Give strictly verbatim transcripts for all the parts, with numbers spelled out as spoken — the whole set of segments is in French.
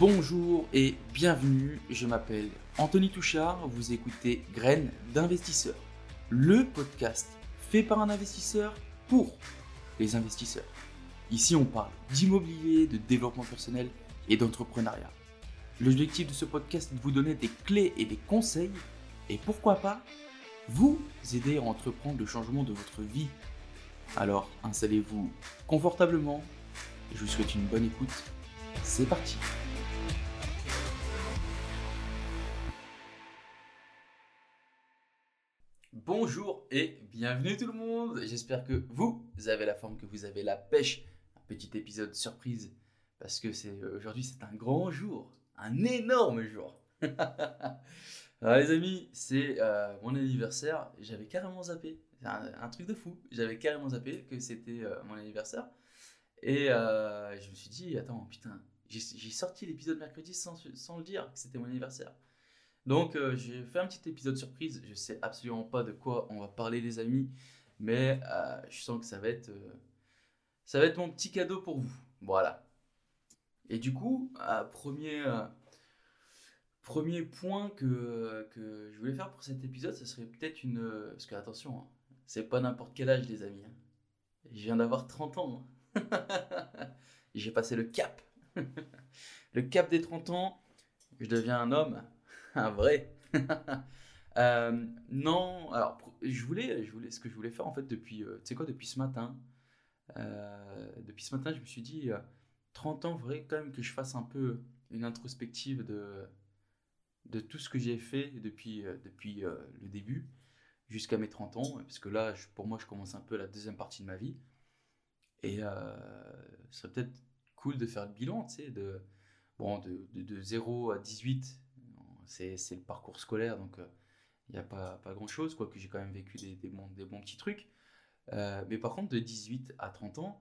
Bonjour et bienvenue, je m'appelle Anthony Touchard, vous écoutez Graines d'investisseurs, le podcast fait par un investisseur pour les investisseurs. Ici on parle d'immobilier, de développement personnel et d'entrepreneuriat. L'objectif de ce podcast est de vous donner des clés et des conseils et pourquoi pas vous aider à entreprendre le changement de votre vie. Alors installez-vous confortablement et je vous souhaite une bonne écoute. C'est parti. Bonjour et bienvenue tout le monde. J'espère que vous avez la forme, que vous avez la pêche. Un petit épisode surprise parce que c'est aujourd'hui c'est un grand jour, un énorme jour. Alors les amis, c'est euh, mon anniversaire. J'avais carrément zappé, c'est un, un truc de fou. J'avais carrément zappé que c'était euh, mon anniversaire. Et euh, je me suis dit, attends, putain, j'ai, j'ai sorti l'épisode mercredi sans, sans le dire que c'était mon anniversaire. Donc, euh, j'ai fait un petit épisode surprise. Je sais absolument pas de quoi on va parler, les amis, mais euh, je sens que ça va être, euh, ça va être mon petit cadeau pour vous. Voilà. Et du coup, euh, premier, euh, premier point que, que je voulais faire pour cet épisode, ce serait peut-être une. euh, Parce que, attention, hein, c'est pas n'importe quel âge, les amis. Hein. Je viens d'avoir trente ans. Hein. J'ai passé le cap. Le cap des trente ans. Je deviens un homme. Un vrai. Euh, non, alors je voulais, je voulais, ce que je voulais faire en fait depuis, euh, tu sais quoi, depuis ce matin, euh, depuis ce matin, je me suis dit, euh, trente ans, il faudrait quand même que je fasse un peu une introspective de, de tout ce que j'ai fait depuis, euh, depuis euh, le début jusqu'à mes trente ans, parce que là, je- pour moi, je commence un peu la deuxième partie de ma vie, et euh, ce serait peut-être cool de faire le bilan, tu sais, de, bon, de, de, de zéro à dix-huit, c'est, c'est le parcours scolaire, donc euh, il n'y a pas, pas grand chose, quoique j'ai quand même vécu des, des, bons, des bons petits trucs. Euh, mais par contre, de dix-huit à trente ans,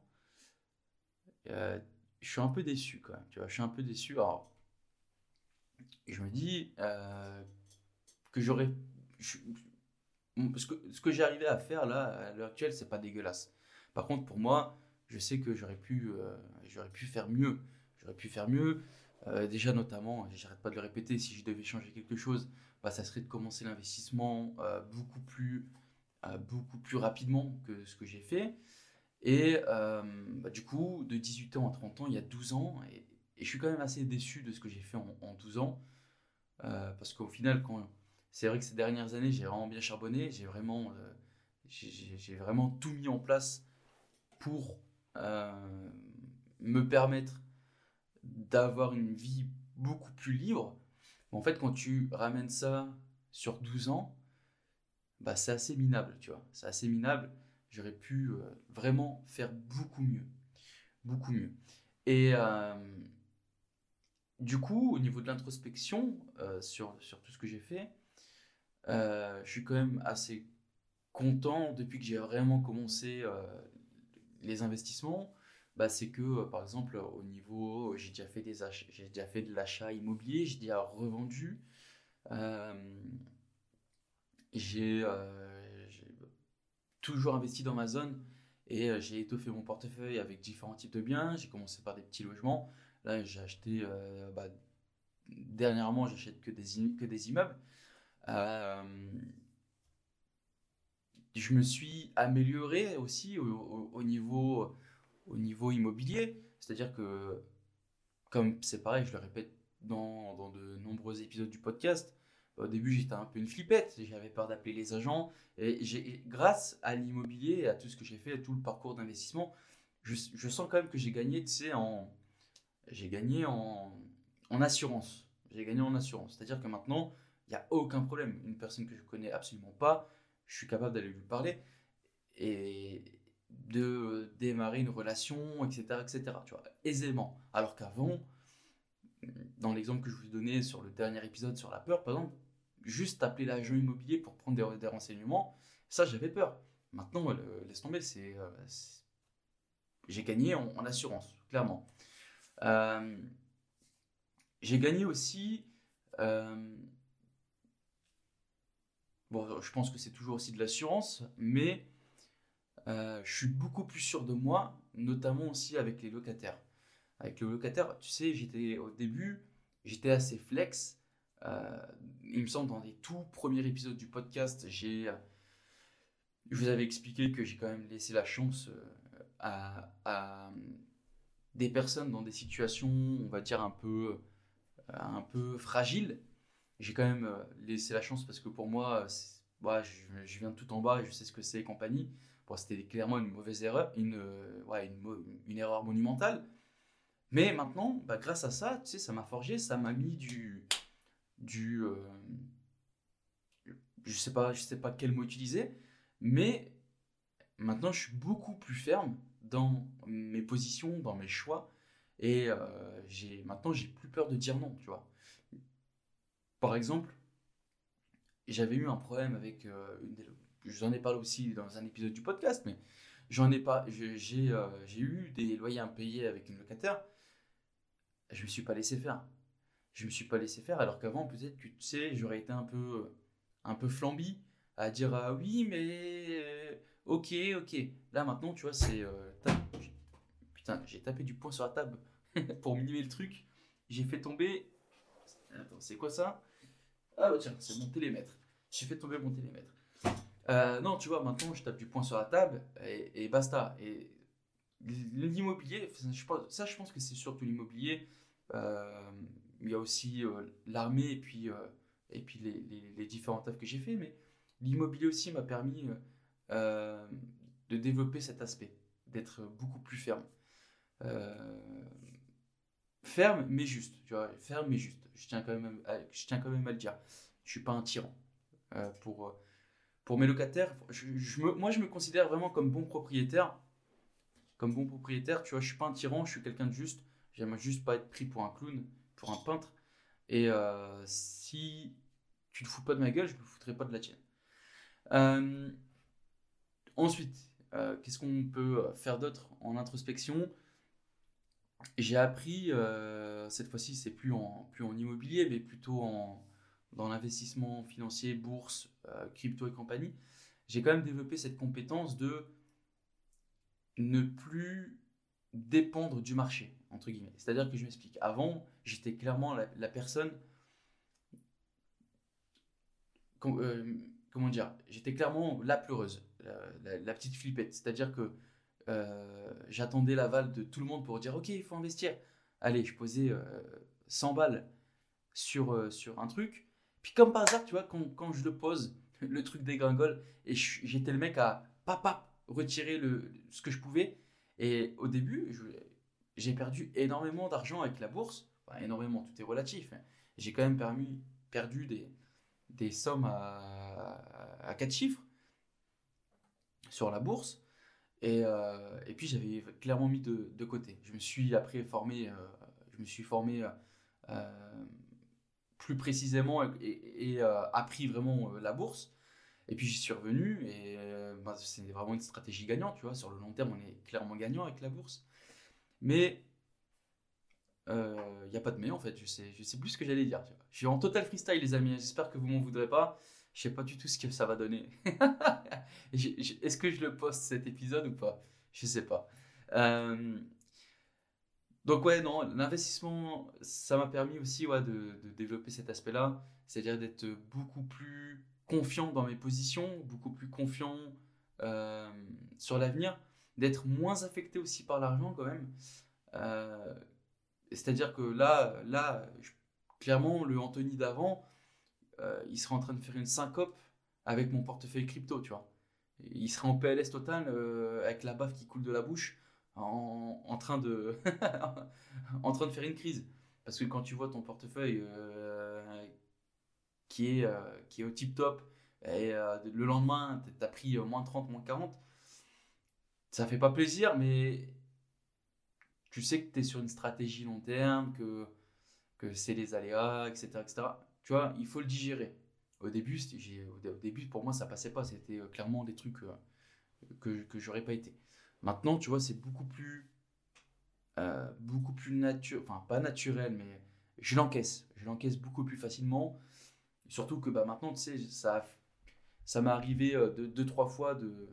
euh, je suis un peu déçu quand même. Tu vois, je suis un peu déçu. Alors, je me dis euh, que j'aurais. je- ce que, ce que j'ai arrivé à faire là, à l'heure actuelle, c'est pas dégueulasse. Par contre, pour moi, je sais que j'aurais pu, euh, j'aurais pu faire mieux. J'aurais pu faire mieux. Euh, déjà, notamment, j'arrête pas de le répéter, si je devais changer quelque chose, bah, ça serait de commencer l'investissement euh, beaucoup plus euh, beaucoup plus rapidement que ce que j'ai fait. Et euh, bah, du coup, de dix-huit ans à trente ans, il y a douze ans. Et, et je suis quand même assez déçu de ce que j'ai fait en, en douze ans. Euh, parce qu'au final, quand, c'est vrai que ces dernières années, j'ai vraiment bien charbonné. J'ai vraiment, euh, j'ai, j'ai- j'ai vraiment tout mis en place pour euh, me permettre d'avoir une vie beaucoup plus libre. Mais en fait, quand tu ramènes ça sur douze ans, bah, c'est assez minable, tu vois. C'est assez minable. J'aurais pu euh, vraiment faire beaucoup mieux. Beaucoup mieux. Et euh, du coup, au niveau de l'introspection, euh, sur, sur tout ce que j'ai fait, euh, je suis quand même assez content depuis que j'ai vraiment commencé euh, les investissements. Bah, c'est que, euh, par exemple, au niveau, j'ai déjà fait des ach- j'ai déjà fait de l'achat immobilier, j'ai déjà revendu. Euh, j'ai, euh, j'ai toujours investi dans ma zone et euh, j'ai étoffé mon portefeuille avec différents types de biens. J'ai commencé par des petits logements. Là, j'ai acheté, euh, bah, dernièrement, j'achète que des, im- que des immeubles. Euh, je me suis amélioré aussi au, au- au niveau, au niveau immobilier. C'est-à-dire que, comme c'est pareil, je le répète dans, dans de nombreux épisodes du podcast, au début j'étais un peu une flippette, j'avais peur d'appeler les agents. Et j'ai, grâce à l'immobilier et à tout ce que j'ai fait, à tout le parcours d'investissement, je, je sens quand même que j'ai gagné, tu sais, en, j'ai gagné en, en assurance. J'ai gagné en assurance. C'est-à-dire que maintenant, il n'y a aucun problème. Une personne que je connais absolument pas, je suis capable d'aller lui parler et de démarrer une relation, et cetera, et cetera. Tu vois, aisément. Alors qu'avant, dans l'exemple que je vous ai donné sur le dernier épisode sur la peur, par exemple, juste appeler l'agent immobilier pour prendre des, des renseignements, ça j'avais peur. Maintenant, le- laisse tomber, c'est, euh, c'est- j'ai gagné en, en assurance, clairement. Euh, j'ai gagné aussi, euh, bon, je pense que c'est toujours aussi de l'assurance, mais euh, je suis beaucoup plus sûr de moi, notamment aussi avec les locataires. Avec les locataires, tu sais, j'étais au début. j'étais assez flex. Euh, il me semble dans les tout premiers épisodes du podcast, j'ai, euh, je vous avais expliqué que j'ai quand même laissé la chance euh, à, à des personnes dans des situations, on va dire, un peu, euh, un peu fragiles. J'ai quand même euh, laissé la chance parce que pour moi, c'est- ouais, je, je viens de tout en bas et je sais ce que c'est et compagnie. Bon, c'était clairement une mauvaise erreur, une, euh, ouais, une, mo- une erreur monumentale. Mais maintenant, bah, grâce à ça, tu sais, ça m'a forgé, ça m'a mis du, du, euh, je sais pas, je sais pas quel mot utiliser, mais maintenant, je suis beaucoup plus ferme dans mes positions, dans mes choix, et euh, j'ai maintenant j'ai plus peur de dire non, tu vois. Par exemple, j'avais eu un problème avec euh, une des... J'en ai parlé aussi dans un épisode du podcast, mais j'en ai pas. je- J'ai euh, j'ai eu des loyers impayés avec une locataire. Je me suis pas laissé faire. Je me suis pas laissé faire, alors qu'avant, peut-être que tu sais, j'aurais été un peu, un peu flambi à dire ah oui, mais euh, ok, ok. Là maintenant, tu vois, c'est euh, tac. Putain, j'ai tapé du poing sur la table pour minimer le truc. J'ai fait tomber. Attends, c'est quoi ça? Ah bah tiens, c'est mon télémètre. J'ai fait tomber mon télémètre. Euh, non, tu vois, maintenant je tape du poing sur la table et, et basta. Et l'immobilier, je pense- ça je pense que c'est surtout l'immobilier. Euh, il y a aussi euh, l'armée et puis, euh, et puis les, les- les différents tafs que j'ai fait. Mais l'immobilier aussi m'a permis euh, euh, de développer cet aspect, d'être beaucoup plus ferme. Euh, Ferme mais juste, tu vois, ferme mais juste. Je tiens quand même à, je tiens quand même à le dire. Je suis pas un tyran. Euh, pour, euh, pour mes locataires, je, je me- moi je me considère vraiment comme bon propriétaire. Comme bon propriétaire, tu vois, je suis pas un tyran, je suis quelqu'un de juste. J'aime juste pas être pris pour un clown, pour un peintre. Et euh, si tu te fous pas de ma gueule, je me foutrai pas de la tienne. Euh, Ensuite, euh, qu'est-ce qu'on peut faire d'autre en introspection? J'ai appris, euh, cette fois-ci, c'est plus en, plus en immobilier, mais plutôt en, dans l'investissement financier, bourse, euh, crypto et compagnie. J'ai quand même développé cette compétence de ne plus dépendre du marché, entre guillemets. C'est-à-dire que je m'explique. Avant, j'étais clairement la, la personne, com- euh, comment dire, j'étais clairement la pleureuse, la, la- la petite flippette. C'est-à-dire que euh, j'attendais l'aval de tout le monde pour dire, ok, il faut investir. Allez, je posais euh, cent balles sur, euh, sur un truc. Puis comme par hasard, tu vois, quand, quand je le pose, le truc dégringole et je- j'étais le mec à pap, pap, retirer le, ce que je pouvais. Et au début, je- j'ai perdu énormément d'argent avec la bourse. Enfin, énormément, tout est relatif. Hein. J'ai quand même permis, perdu des, des sommes à, à quatre chiffres sur la bourse. Et, euh, et puis j'avais clairement mis de, de côté. Je me suis après formé, euh, je me suis formé euh, plus précisément et, et, et, euh, appris vraiment euh, la bourse. Et puis j'y suis revenu et euh, bah, c'est vraiment une stratégie gagnante, tu vois. Sur le long terme, on est clairement gagnant avec la bourse. Mais il euh, n'y a pas de mais en fait, je sais, je sais plus ce que j'allais dire. Tu vois. Je suis en total freestyle, les amis. J'espère que vous m'en voudrez pas. Je sais pas du tout ce que ça va donner. J'ai- j'ai- Est-ce que je le poste cet épisode ou pas? Je sais pas. Euh, donc ouais, non, l'investissement, ça m'a permis aussi ouais, de, de développer cet aspect-là, c'est-à-dire d'être beaucoup plus confiant dans mes positions, beaucoup plus confiant euh, sur l'avenir, d'être moins affecté aussi par l'argent quand même. Euh, C'est-à-dire que là, là je- clairement, le Anthony d'avant, euh, il serait en train de faire une syncope avec mon portefeuille crypto, tu vois. Il serait en P L S total euh, avec la baffe qui coule de la bouche en, en train de en train de faire une crise. Parce que quand tu vois ton portefeuille euh, qui, est, euh, qui est au tip top et euh, le lendemain t'as pris euh, moins trente, moins quarante, ça fait pas plaisir, mais tu sais que tu es sur une stratégie long terme, que, que c'est les aléas, et cetera, et cetera. Tu vois, il faut le digérer. Au début, c'était- j'ai- au au début, pour moi, ça passait pas. C'était euh, clairement des trucs euh, que, que j'aurais pas été. Maintenant, tu vois, c'est beaucoup plus, euh, beaucoup plus naturel, enfin pas naturel, mais je l'encaisse. Je l'encaisse beaucoup plus facilement. Surtout que bah, maintenant, tu sais, ça, ça m'est arrivé euh, deux, deux, trois fois de,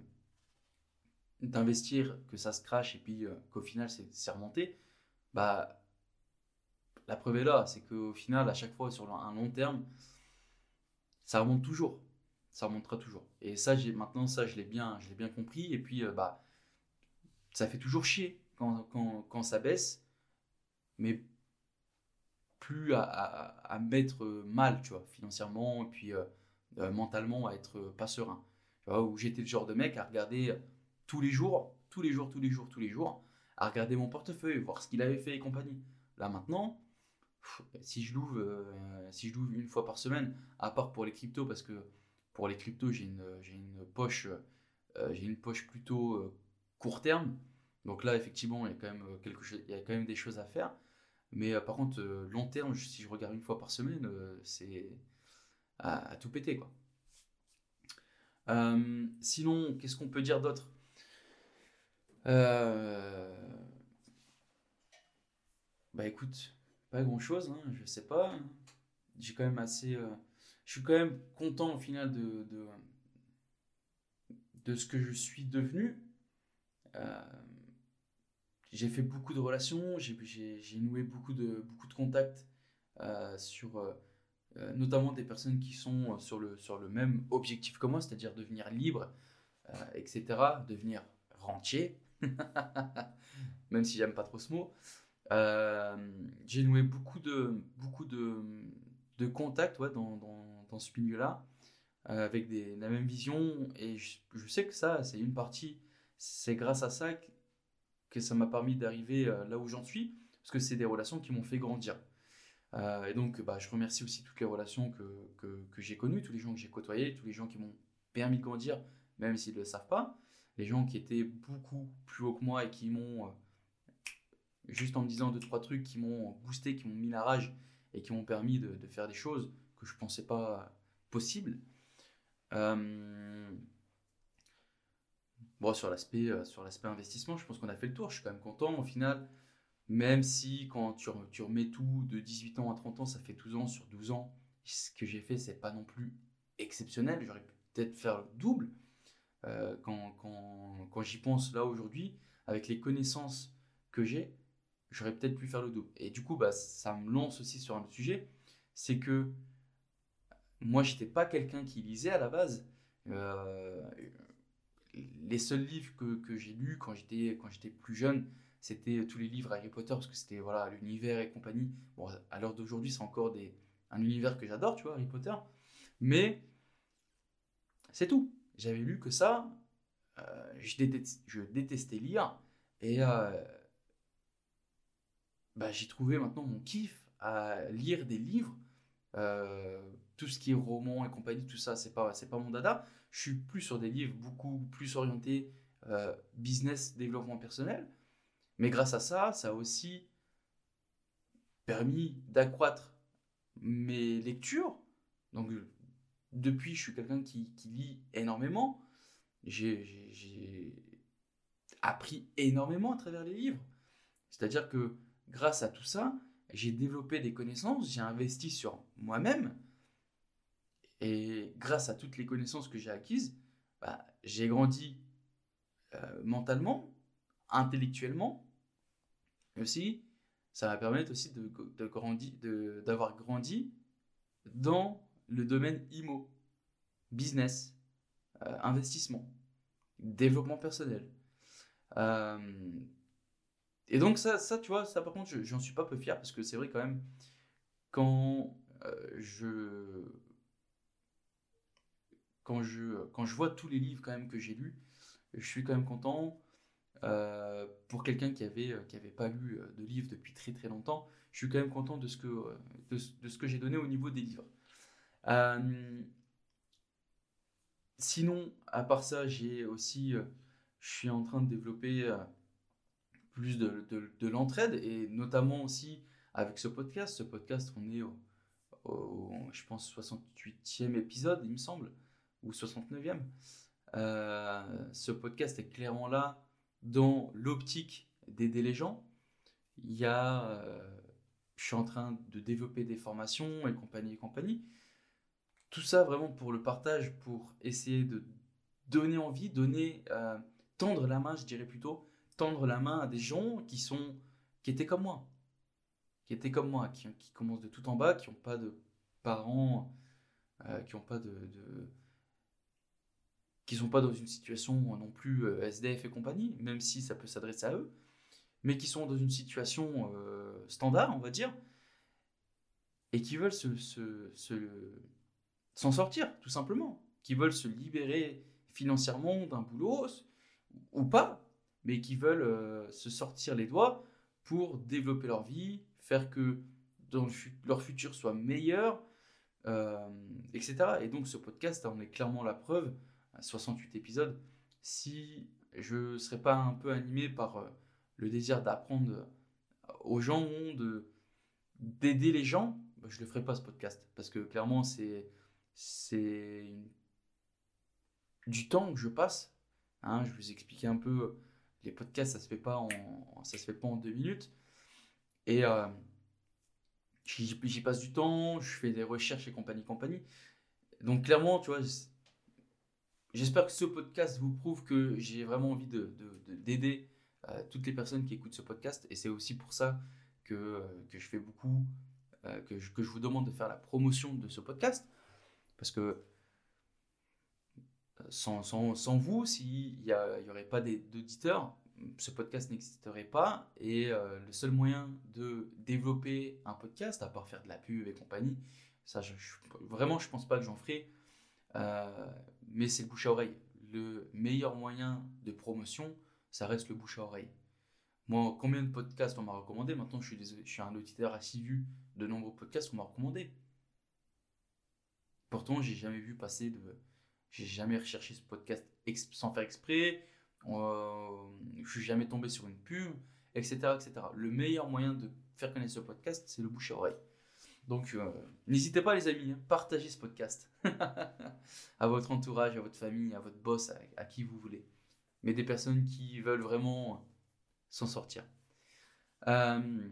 d'investir, que ça se crache et puis euh, qu'au final, c'est, c'est remonté. Bah, la preuve est là, c'est qu'au final, à chaque fois, sur un long terme, ça remonte toujours. Ça remontera toujours. Et ça, j'ai, maintenant, ça, je l'ai bien, je l'ai bien compris. Et puis, euh, bah, ça fait toujours chier quand, quand, quand ça baisse, mais plus à, à, à mettre mal, tu vois, financièrement, et puis euh, euh, mentalement, à être pas serein. Tu vois, où j'étais le genre de mec à regarder tous les jours, tous les jours, tous les jours, tous les jours, à regarder mon portefeuille, voir ce qu'il avait fait et compagnie. Là, maintenant, pff, si je l'ouvre euh, si je l'ouvre une fois par semaine, à part pour les cryptos, parce que pour les cryptos, j'ai une, j'ai une poche, euh, j'ai une poche plutôt euh, court terme. Donc là, effectivement, il y a quand même euh, quelque chose, il y a quand même des choses à faire. Mais euh, par contre, euh, long terme, je- si je regarde une fois par semaine, euh, c'est à, à tout péter, quoi. Euh, sinon, qu'est-ce qu'on peut dire d'autre? Euh, Bah écoute, pas grand-chose, hein, je sais pas. J'ai quand même assez, euh, je suis quand même content au final de, de, de ce que je suis devenu. Euh, j'ai fait beaucoup de relations, j'ai, j'ai, j'ai noué beaucoup de, beaucoup de contacts euh, sur, euh, euh, notamment des personnes qui sont euh, sur le, sur le même objectif que moi, c'est-à-dire devenir libre, euh, et cetera, devenir rentier, même si j'aime pas trop ce mot. Euh, j'ai noué beaucoup de, beaucoup de, de contacts, ouais, dans, dans, dans ce milieu-là, euh, avec des, la même vision, et je, je sais que ça, c'est une partie, c'est grâce à ça que, que ça m'a permis d'arriver euh, là où j'en suis, parce que c'est des relations qui m'ont fait grandir. Euh, et donc, bah, je remercie aussi toutes les relations que, que, que j'ai connues, tous les gens que j'ai côtoyés, tous les gens qui m'ont permis de grandir, même s'ils ne le savent pas. Les gens qui étaient beaucoup plus haut que moi et qui m'ont, euh, juste en me disant deux, trois trucs, qui m'ont boosté, qui m'ont mis la rage et qui m'ont permis de, de faire des choses que je ne pensais pas possibles. Euh, bon, sur l'aspect, euh, sur l'aspect investissement, je pense qu'on a fait le tour. Je suis quand même content au final. Même si quand tu, tu remets tout de dix-huit ans à trente ans, ça fait douze ans sur douze ans. Ce que j'ai fait, c'est pas non plus exceptionnel. J'aurais pu peut-être faire le double. Euh, quand quand, quand j'y pense là aujourd'hui, avec les connaissances que j'ai, j'aurais peut-être pu faire le double. Et du coup, bah, ça me lance aussi sur un autre sujet. C'est que moi, j'étais pas quelqu'un qui lisait à la base. Euh, les seuls livres que, que j'ai lus quand j'étais quand j'étais plus jeune, c'était tous les livres Harry Potter, parce que c'était voilà l'univers et compagnie. Bon, à l'heure d'aujourd'hui, c'est encore des, un univers que j'adore, tu vois, Harry Potter. Mais c'est tout. J'avais lu que ça. Euh, je, détestais, je détestais lire. Et euh, bah, j'ai trouvé maintenant mon kiff à lire des livres. Euh, tout ce qui est roman et compagnie, tout ça, c'est pas, c'est pas mon dada. Je suis plus sur des livres beaucoup plus orientés euh, business, développement personnel. Mais grâce à ça, ça a aussi permis d'accroître mes lectures. Donc, depuis, je suis quelqu'un qui, qui lit énormément. J'ai, j'ai, j'ai appris énormément à travers les livres. C'est-à-dire que grâce à tout ça, j'ai développé des connaissances, j'ai investi sur moi-même. Et grâce à toutes les connaissances que j'ai acquises, bah, j'ai grandi euh, mentalement, intellectuellement, mais aussi ça va permettre aussi de, de grandi, de, d'avoir grandi dans le domaine immo, business, euh, investissement, développement personnel. Euh, et donc ça, ça, tu vois, ça par contre, je, j'en suis pas peu fier, parce que c'est vrai quand même, quand euh, je, quand je, quand je vois tous les livres quand même que j'ai lus, je suis quand même content. Euh, pour quelqu'un qui avait, euh, qui avait pas lu euh, de livres depuis très très longtemps, je suis quand même content de ce que, euh, de, de ce que j'ai donné au niveau des livres. Euh, Sinon, à part ça, j'ai aussi, euh, je suis en train de développer euh, plus de, de, de l'entraide, et notamment aussi avec ce podcast. Ce podcast, on est au, au, je pense, soixante-huitième épisode, il me semble, ou soixante-neuvième. Euh, ce podcast est clairement là dans l'optique d'aider les gens. Il y a, euh, je suis en train de développer des formations et compagnie et compagnie. Tout ça vraiment pour le partage, pour essayer de donner envie, donner, euh, tendre la main, je dirais plutôt, tendre la main à des gens qui sont, qui étaient comme moi, qui étaient comme moi, qui, qui commencent de tout en bas, qui n'ont pas de parents, euh, qui n'ont pas de, de qui sont pas dans une situation non plus euh, S D F et compagnie, même si ça peut s'adresser à eux, mais qui sont dans une situation euh, standard, on va dire, et qui veulent se, se, se- s'en sortir, tout simplement, qui veulent se libérer financièrement d'un boulot, ou pas, mais qui veulent euh, se sortir les doigts pour développer leur vie, faire que dans le fu- leur futur soit meilleur, euh, et cetera. Et donc ce podcast en est clairement la preuve, à soixante-huit épisodes. Si je ne serais pas un peu animé par euh, le désir d'apprendre aux gens, de, d'aider les gens, bah, je ne le ferais pas ce podcast. Parce que clairement, c'est, c'est une- du temps que je passe. Hein, je vous expliquais un peu, les podcasts, ça se fait pas en, ça se fait pas en deux minutes. Et euh, j'y, j'y passe du temps, je fais des recherches et compagnie, compagnie. Donc clairement, tu vois, j'espère que ce podcast vous prouve que j'ai vraiment envie de, de- de- d'aider euh, toutes les personnes qui écoutent ce podcast. Et c'est aussi pour ça que, euh, que je fais beaucoup, euh, que, je, que je vous demande de faire la promotion de ce podcast. Parce que euh, sans, sans, sans vous, s'il n'y aurait pas des- d'auditeurs, ce podcast n'existerait pas. Et euh, le seul moyen de développer un podcast, à part faire de la pub et compagnie, ça, je, je- vraiment, je pense pas que j'en ferai. Euh, mais c'est le bouche à oreille. Le meilleur moyen de promotion, ça reste le bouche à oreille. Moi, combien de podcasts on m'a recommandé? Maintenant, je suis, désolé, je suis un auditeur assidu de nombreux podcasts qu'on m'a recommandé. Pourtant, j'ai jamais vu passer de. J'ai jamais recherché ce podcast ex- sans faire exprès. Euh, je suis jamais tombé sur une pub, et cetera, et cetera. Le meilleur moyen de faire connaître ce podcast, c'est le bouche à oreille. Donc, euh, n'hésitez pas, les amis, hein, partagez ce podcast à votre entourage, à votre famille, à votre boss, à, à qui vous voulez. Mais des personnes qui veulent vraiment s'en sortir. Euh,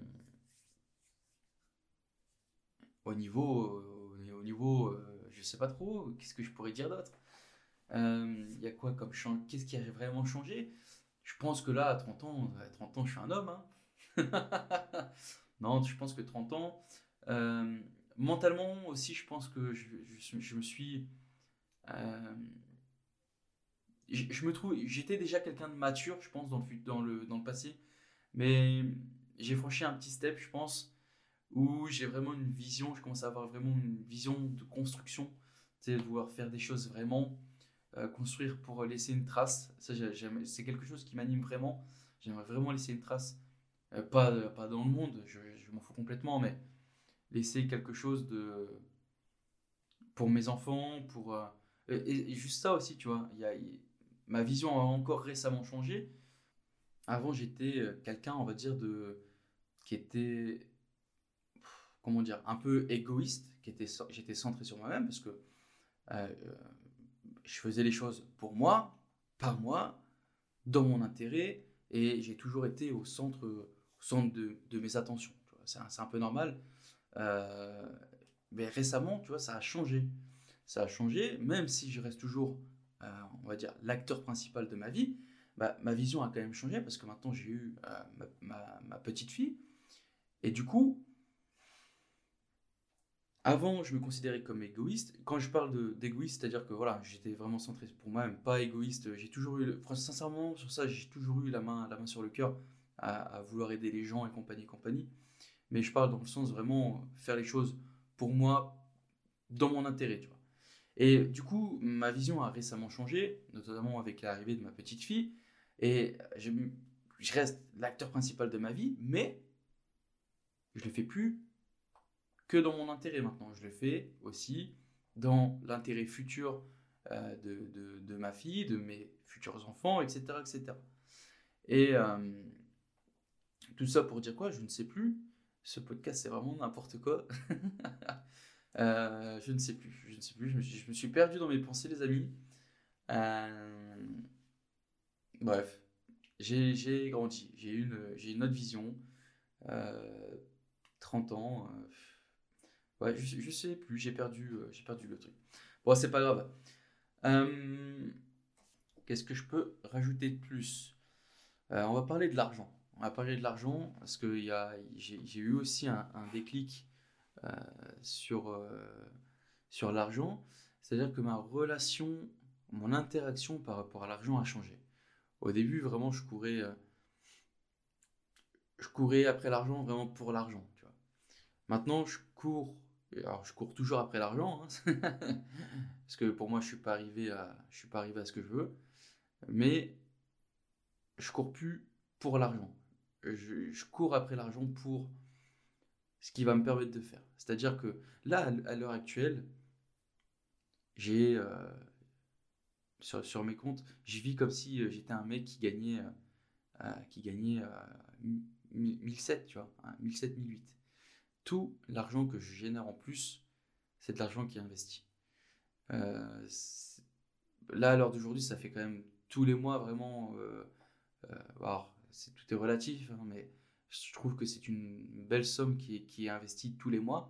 au niveau, euh, au niveau euh, je sais pas trop, qu'est-ce que je pourrais dire d'autre? Euh, Il y a quoi comme change? Qu'est-ce qui a vraiment changé? Je pense que là, à trente ans, à trente ans, je suis un homme. Hein. Non, je pense que trente ans. euh, mentalement aussi, je pense que je, je- je me suis. euh, je, je me trouve, j'étais déjà quelqu'un de mature, je pense, dans le, fut- dans le, dans le passé. Mais j'ai franchi un petit step, je pense, où j'ai vraiment une vision, je commence à avoir vraiment une vision de construction, tu sais, de vouloir faire des choses vraiment, euh, construire pour laisser une trace. Ça, j'ai- j'aime- c'est quelque chose qui m'anime vraiment. J'aimerais vraiment laisser une trace, Euh, pas, euh, pas dans le monde, je, je m'en fous complètement, mais laisser quelque chose de, pour mes enfants, pour... euh, et, et juste ça aussi, tu vois, il y a, il- ma vision a encore récemment changé. Avant, j'étais euh, quelqu'un, on va dire, de, qui était comment dire, un peu égoïste, qui était, j'étais centré sur moi-même parce que euh, je faisais les choses pour moi, par moi, dans mon intérêt, et j'ai toujours été au centre, au centre de, de mes attentions. Tu vois. C'est, un, c'est un peu normal. Euh, mais récemment, tu vois, ça a changé. Ça a changé, même si je reste toujours, euh, on va dire, l'acteur principal de ma vie, bah, ma vision a quand même changé parce que maintenant j'ai eu euh, ma, ma, ma petite fille. Et du coup, avant, je me considérais comme égoïste. Quand je parle de, d'égoïste, c'est-à-dire que voilà, j'étais vraiment centré pour moi-même, pas égoïste. J'ai toujours eu, le- franchement, sincèrement, sur ça, j'ai toujours eu la main, la main sur le cœur à, à vouloir aider les gens et compagnie, compagnie. Mais je parle dans le sens vraiment faire les choses pour moi, dans mon intérêt, tu vois. Et du coup, ma vision a récemment changé, notamment avec l'arrivée de ma petite fille. Et je, je reste l'acteur principal de ma vie, mais je le fais plus que dans mon intérêt maintenant. Je le fais aussi dans l'intérêt futur euh, de, de, de ma fille, de mes futurs enfants, et cetera et cetera. Et euh, tout ça pour dire quoi? Je ne sais plus. Ce podcast, c'est vraiment n'importe quoi. Euh, je ne sais plus. Je ne sais plus. Je me suis, je me suis perdu dans mes pensées, les amis. Euh, bref, j'ai, j'ai grandi. J'ai une, j'ai une autre vision. Euh, trente ans. euh, Ouais, je, je sais plus, j'ai perdu, euh, j'ai perdu le truc. Bon, c'est pas grave. Euh, qu'est-ce que je peux rajouter de plus? Euh, on va parler de l'argent. on va parler de l'argent parce que y a, j'ai, j'ai eu aussi un, un déclic euh, sur, euh, sur l'argent. C'est-à-dire que ma relation, mon interaction par rapport à l'argent a changé. Au début, vraiment, je courais, euh, je courais après l'argent vraiment pour l'argent, tu vois. Maintenant, je cours, alors je cours toujours après l'argent, hein, parce que pour moi, je suis pas arrivé à, je suis pas arrivé à ce que je veux, mais je cours plus pour l'argent. Je, je cours après l'argent pour ce qui va me permettre de faire. C'est-à-dire que là, à l'heure actuelle, j'ai euh, sur, sur mes comptes, je vis comme si euh, j'étais un mec qui gagnait, euh, euh, qui gagnait euh, mille sept, tu vois, hein, mille sept, mille huit. Tout l'argent que je génère en plus, c'est de l'argent qui est investi. Euh, c'est- Là, à l'heure d'aujourd'hui, ça fait quand même tous les mois vraiment. Euh, euh, alors, c'est, tout est relatif, hein, mais je trouve que c'est une belle somme qui est, qui est investie tous les mois.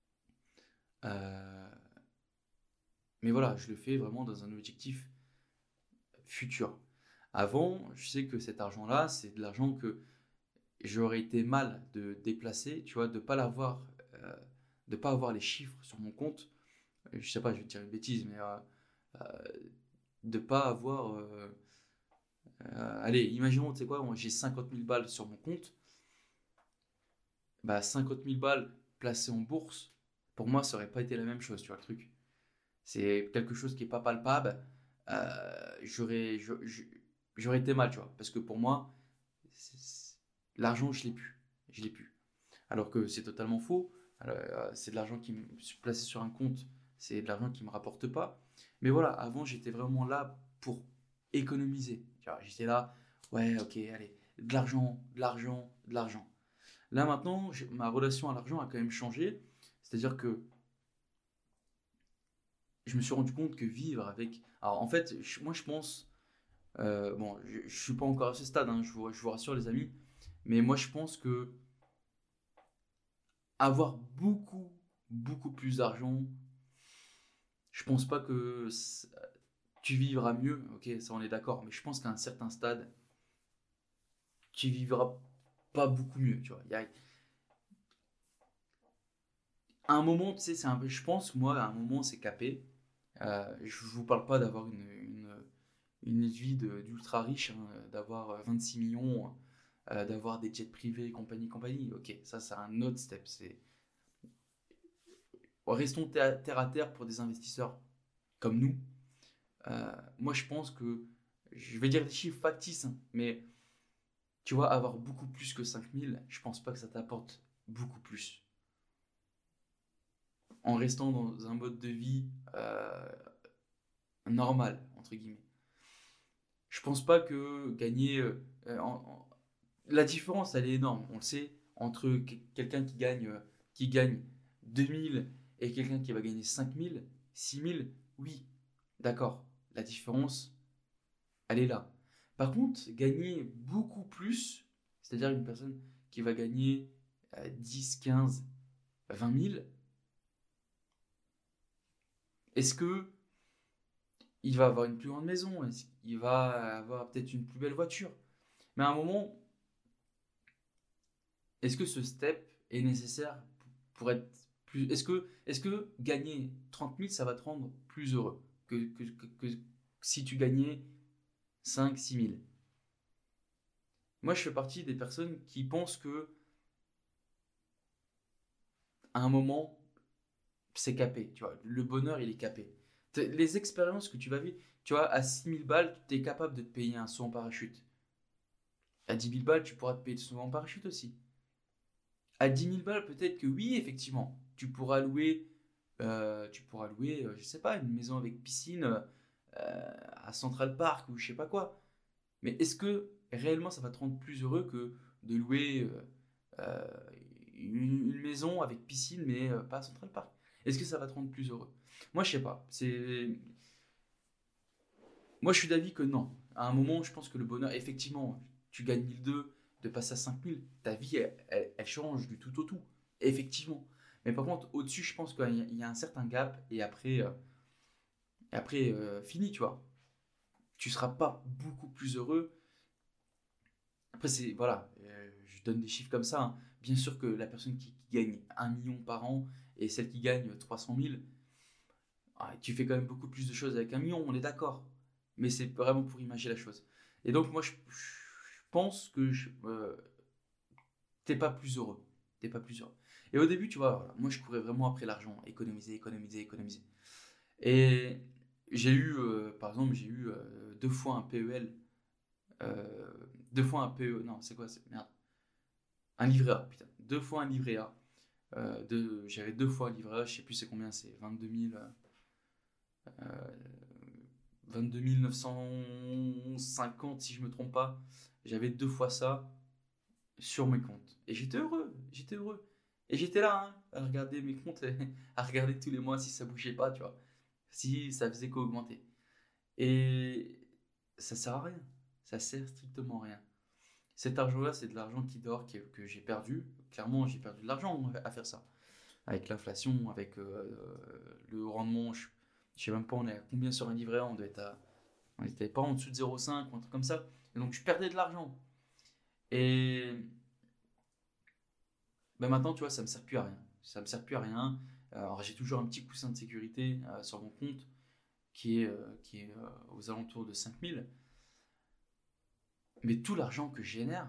Euh, mais voilà, je le fais vraiment dans un objectif futur. Avant, je sais que cet argent-là, c'est de l'argent que j'aurais été mal de déplacer, tu vois, de pas l'avoir, euh, de pas avoir les chiffres sur mon compte. Je sais pas, je vais te dire une bêtise, mais euh, euh, de pas avoir. Euh, euh, allez, imaginons, tu sais quoi, moi, j'ai cinquante mille balles sur mon compte. Bah, cinquante mille balles placées en bourse, pour moi, ça aurait pas été la même chose, tu vois, le truc. C'est quelque chose qui est pas palpable. Euh, j'aurais, j'aurais été mal, tu vois, parce que pour moi, c'est- c'est- l'argent, je l'ai plus. Je l'ai plus. Alors que c'est totalement faux. Alors, euh, c'est de l'argent qui me placé sur un compte, c'est de l'argent qui me rapporte pas. Mais voilà, avant j'étais vraiment là pour économiser. Tu vois, j'étais là, ouais, ok, allez, de l'argent, de l'argent, de l'argent. Là maintenant, j'ai- ma relation à l'argent a quand même changé. C'est-à-dire que je me suis rendu compte que vivre avec. Alors en fait, je- moi je pense. Euh, bon, je, je suis pas encore à ce stade, hein, je vous, je vous rassure les amis. Mais moi je pense que avoir beaucoup, beaucoup plus d'argent, je pense pas que tu vivras mieux, ok, ça on est d'accord, mais je pense qu'à un certain stade, tu vivras pas beaucoup mieux, tu vois. Il y a un moment, tu sais, c'est un peu, je pense, moi, à un moment, c'est capé. Euh, je vous parle pas d'avoir une, une, une vie de- d'ultra riche, hein, d'avoir vingt-six millions, euh, d'avoir des jets privés, compagnie, compagnie. Ok, ça, c'est un autre step. C'est... Restons terre terre à terre pour des investisseurs comme nous. Euh, moi, je pense que, je vais dire des chiffres factices, hein, mais tu vois, avoir beaucoup plus que cinq mille, je pense pas que ça t'apporte beaucoup plus. En restant dans un mode de vie euh, normal, entre guillemets. Je pense pas que gagner. Euh, en- en- La différence, elle est énorme, on le sait, entre que- quelqu'un qui gagne, euh, qui gagne deux mille et quelqu'un qui va gagner cinq mille, six mille, oui, d'accord. La différence, elle est là. Par contre, gagner beaucoup plus, c'est-à-dire une personne qui va gagner euh, dix, quinze, vingt mille, est-ce que il va avoir une plus grande maison? Est-ce qu'il va avoir peut-être une plus belle voiture? Mais à un moment, est-ce que ce step est nécessaire pour être plus... Est-ce que, est-ce que gagner trente mille, ça va te rendre plus heureux que, que, que, que si tu gagnais cinq, six mille? Moi, je fais partie des personnes qui pensent que à un moment, c'est capé, tu vois. Le bonheur, il est capé. Les expériences que tu vas vivre, tu vois, à six mille balles, tu es capable de te payer un saut en parachute. À dix mille balles, tu pourras te payer le saut en parachute aussi. À dix mille balles, peut-être que oui, effectivement, tu pourras louer, euh, tu pourras louer, euh, je sais pas, une maison avec piscine euh, à Central Park ou je sais pas quoi. Mais est-ce que réellement ça va te rendre plus heureux que de louer euh, euh, une, une maison avec piscine mais euh, pas à Central Park? Est-ce que ça va te rendre plus heureux? Moi, je sais pas. C'est Moi, je suis d'avis que non. À un moment, je pense que le bonheur, effectivement, tu gagnes mille deux, de passer à cinq mille, ta vie, elle, elle- elle change du tout au tout. Effectivement. Mais par contre, au-dessus, je pense qu'il y a- il y a un certain gap et après, euh, et après euh, fini, tu vois. Tu seras pas beaucoup plus heureux Après, c'est, voilà, euh, je donne des chiffres comme ça, hein. Bien sûr que la personne qui, qui gagne un million par an et celle qui gagne trois cent mille, ah, tu fais quand même beaucoup plus de choses avec un million, on est d'accord. Mais c'est vraiment pour imaginer la chose. Et donc, moi, je, je pense que je, euh, t'es pas plus heureux. T'es pas plus heureux. Et au début, tu vois, voilà, moi, je courais vraiment après l'argent, économiser, économiser, économiser. Et j'ai eu, euh, par exemple, j'ai eu euh, deux fois un P E L, euh, deux fois un P E, non, c'est quoi, c'est, merde, un livret A, putain, deux fois un livret A. Euh, deux- j'avais deux fois un livret A, je sais plus c'est combien, c'est vingt-deux mille, euh, vingt-deux mille neuf cent cinquante si je me trompe pas. J'avais deux fois ça sur mes comptes. Et j'étais heureux, j'étais heureux. Et j'étais là, hein, à regarder mes comptes, et à regarder tous les mois si ça bougeait pas, tu vois. Si ça faisait qu'augmenter. Et ça sert à rien. Ça sert strictement à rien. Cet argent-là, c'est de l'argent qui dort, que, que j'ai perdu. Clairement, j'ai perdu de l'argent à faire ça. Avec l'inflation, avec euh, le rendement, je, je sais même pas, on est à combien sur un livret A, on doit être à, on était pas en dessous de zéro virgule cinq ou un truc comme ça. Et donc, je perdais de l'argent. Et ben maintenant, tu vois, ça me sert plus à rien. Ça me sert plus à rien. Alors, j'ai toujours un petit coussin de sécurité euh, sur mon compte qui est, euh, qui est euh, aux alentours de cinq mille. Mais tout l'argent que je génère,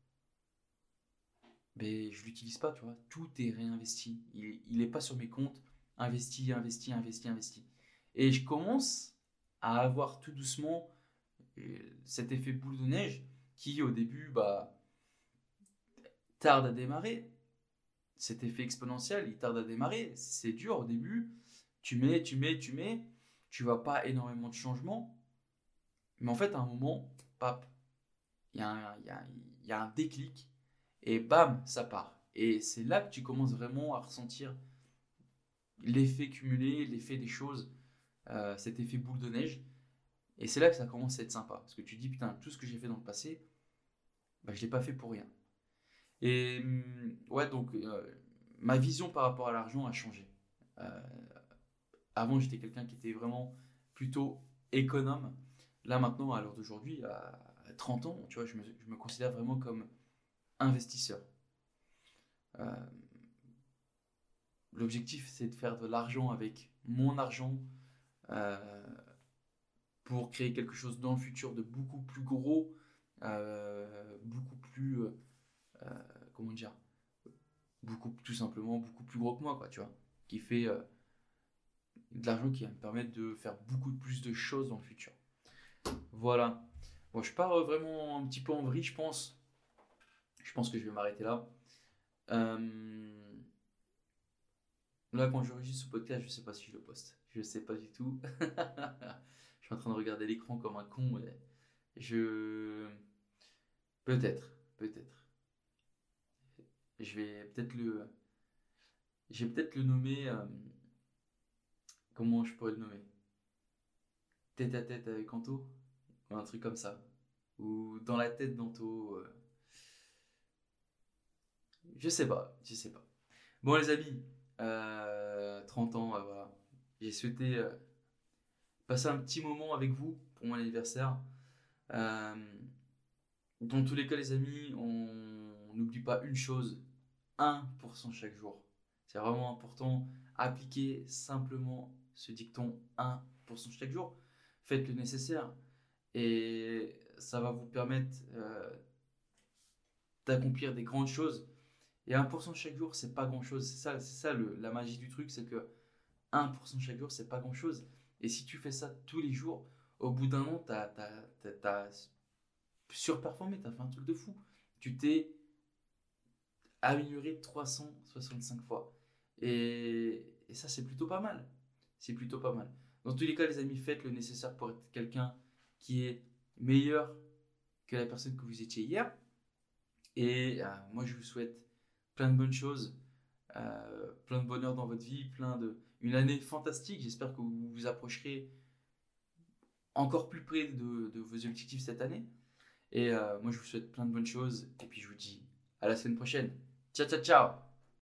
ben, je l'utilise pas, tu vois. Tout est réinvesti. Il, il est pas sur mes comptes. Investi, investi, investi, investi. Et je commence à avoir tout doucement euh, cet effet boule de neige qui, au début, bah, tarde à démarrer. Cet effet exponentiel, il tarde à démarrer. C'est dur au début. Tu mets, tu mets, tu mets. Tu vois pas énormément de changements. Mais en fait, à un moment, pap, il y, y, y a un déclic et bam, ça part. Et c'est là que tu commences vraiment à ressentir l'effet cumulé, l'effet des choses, euh, cet effet boule de neige. Et c'est là que ça commence à être sympa. Parce que tu te dis, putain, tout ce que j'ai fait dans le passé, bah, je ne l'ai pas fait pour rien. Et ouais, donc euh, ma vision par rapport à l'argent a changé. Euh, avant, j'étais quelqu'un qui était vraiment plutôt économe. Là, maintenant, à l'heure d'aujourd'hui, à trente ans, tu vois, je me, je me considère vraiment comme investisseur. Euh, L'objectif, c'est de faire de l'argent avec mon argent euh, pour créer quelque chose dans le futur de beaucoup plus gros, euh, beaucoup plus, euh, comment dire, beaucoup tout simplement beaucoup plus gros que moi, quoi, tu vois, qui fait euh, de l'argent qui va me permettre de faire beaucoup plus de choses dans le futur. Voilà. Bon, je pars euh, vraiment un petit peu en vrille, je pense. Je pense que je vais m'arrêter là. Euh, Là, quand j'enregistre ce podcast, je sais pas si je le poste. Je sais pas du tout. Je suis en train de regarder l'écran comme un con. Et je. Peut-être. Peut-être. Je vais peut-être le. Je vais peut-être le nommer. euh, Comment je pourrais le nommer? Tête à tête avec Anto? Ou un truc comme ça. Ou dans la tête d'Anto. euh, Je sais pas. Je sais pas. Bon, les amis. euh, trente ans, euh, voilà. J'ai souhaité euh, passer un petit moment avec vous pour mon anniversaire. Euh, Dans tous les cas, les amis, on n'oublie pas une chose, un pour cent chaque jour. C'est vraiment important. Appliquez simplement ce dicton un pour cent chaque jour. Faites le nécessaire et ça va vous permettre euh, d'accomplir des grandes choses. Et un pour cent chaque jour, c'est pas grand chose. C'est ça, c'est ça le- la magie du truc, c'est que un pour cent chaque jour, c'est pas grand chose. Et si tu fais ça tous les jours, au bout d'un an, tu as surperformé, tu as fait un truc de fou. Tu t'es amélioré trois cent soixante-cinq fois. Et, et ça, c'est plutôt pas mal. C'est plutôt pas mal. Dans tous les cas, les amis, faites le nécessaire pour être quelqu'un qui est meilleur que la personne que vous étiez hier. Et euh, moi, je vous souhaite plein de bonnes choses, euh, plein de bonheur dans votre vie, plein de une année fantastique. J'espère que vous vous approcherez encore plus près de, de vos objectifs cette année. Et euh, moi, je vous souhaite plein de bonnes choses. Et puis, je vous dis à la semaine prochaine. Ciao, ciao, ciao!